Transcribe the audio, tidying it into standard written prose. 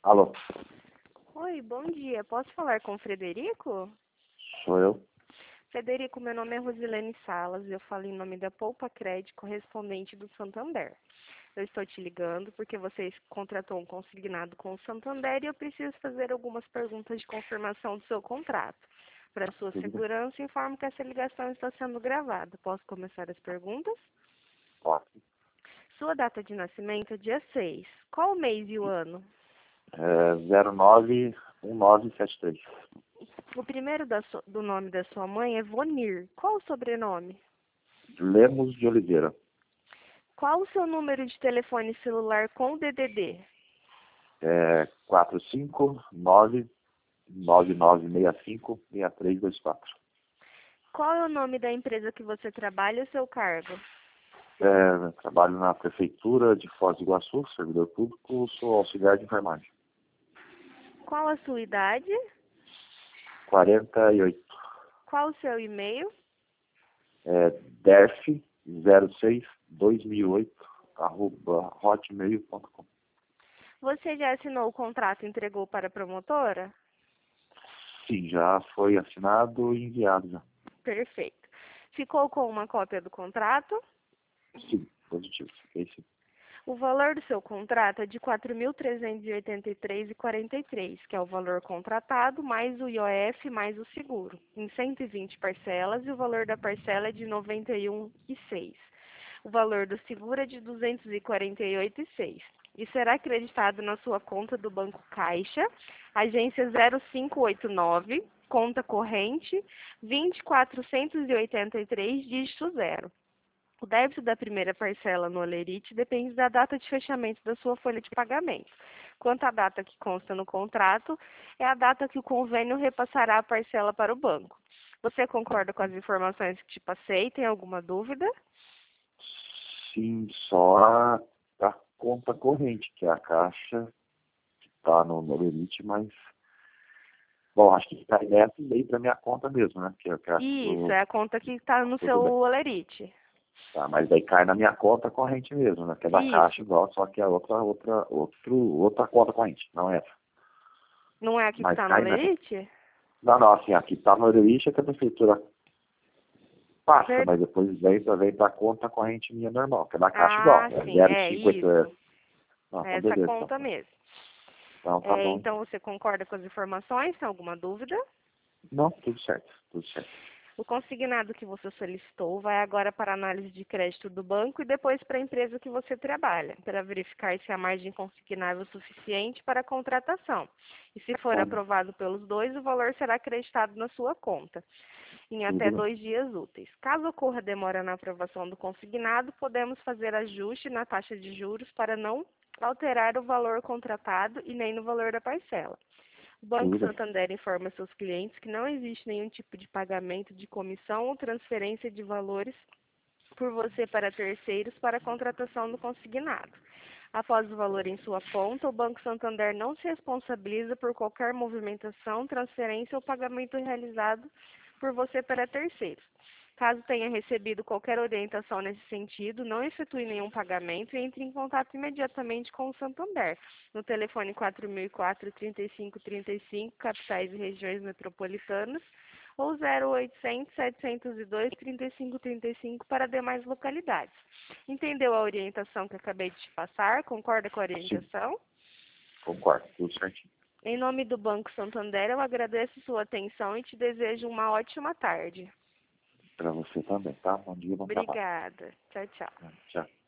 Alô, Oi, bom dia. Posso falar com o Frederico? sou eu. Frederico, meu nome é Rosilene Salas e eu falo em nome da Poupa Crédito, correspondente do Santander. Eu estou te ligando porque você contratou um consignado com o Santander e eu preciso fazer algumas perguntas de confirmação do seu contrato. Para sua Tudo bem? segurança, informo que essa ligação está sendo gravada. Posso começar as perguntas? Ó, Sua data de nascimento é dia 6. Qual o mês e o ano? 091973. O primeiro do nome da sua mãe é Vonir. Qual o sobrenome? Lemos de Oliveira. Qual o seu número de telefone celular com DDD? 459-9965-6324. Qual é o nome da empresa que você trabalha e o seu cargo? Trabalho na Prefeitura de Foz do Iguaçu, servidor público, sou auxiliar de enfermagem. Qual a sua idade? 48. Qual o seu e-mail? derf06-2008, @hotmail.com. Você já assinou o contrato e entregou para a promotora? Sim, já foi assinado e enviado já. Perfeito. Ficou com uma cópia do contrato? Sim, positivo. Fiquei sim. O valor do seu contrato é de R$ 4.383,43, que é o valor contratado, mais o IOF, mais o seguro, em 120 parcelas, e o valor da parcela é de R$ 91,06. O valor do seguro é de R$ 248,06. E será acreditado na sua conta do Banco Caixa, agência 0589, conta corrente 20483, dígito 0. O débito da primeira parcela no Olerite depende da data de fechamento da sua folha de pagamento. Quanto à data que consta no contrato, é a data que o convênio repassará a parcela para o banco. Você concorda com as informações que te passei? Tem alguma dúvida? Sim, só a conta corrente, que é a caixa que está no Lerite, mas... Bom, acho que cai nessa e daí para minha conta mesmo, né? Que é a caixa Isso, do... é a conta que está no seu Tudo bem. Olerite. Tá, mas daí cai na minha conta corrente mesmo, né? Que é da caixa Isso. igual, só que é outra conta corrente, não é essa. Não é a que Mas está no cai na... Olerite? Não, assim, aqui está no Lerite é que a prefeitura passa, Ver- mas depois vem para a conta corrente minha normal, que é da caixa igual. Ah, É sim, é 0,50. isso. Não, É então essa beleza, conta então. mesmo. Então tá bom, Então então. você concorda com as informações? Tem alguma dúvida? Não, tudo certo, tudo certo. O consignado que você solicitou vai agora para a análise de crédito do banco e depois para a empresa que você trabalha, para verificar se a margem consignável é suficiente para a contratação. E se for Tá bom, aprovado pelos dois, o valor será acreditado na sua conta em até tudo bem. 2 dias úteis. Caso ocorra demora na aprovação do consignado, podemos fazer ajuste na taxa de juros para não alterar o valor contratado e nem no valor da parcela. O Banco Tudo bem. Santander informa seus clientes que não existe nenhum tipo de pagamento de comissão ou transferência de valores por você para terceiros para a contratação do consignado. Após o valor em sua conta, o Banco Santander não se responsabiliza por qualquer movimentação, transferência ou pagamento realizado por você para terceiros. Caso tenha recebido qualquer orientação nesse sentido, não efetue nenhum pagamento e entre em contato imediatamente com o Santander, no telefone 4004-3535, capitais e regiões metropolitanas, ou 0800-702-3535 para demais localidades. Entendeu a orientação que acabei de te passar? Concorda com a Sim, orientação? concordo, tudo certinho. Em nome do Banco Santander, eu agradeço sua atenção e te desejo uma ótima tarde. Para você também, tá? Bom dia, bom trabalho. Obrigada. Tchau, tchau. Tchau.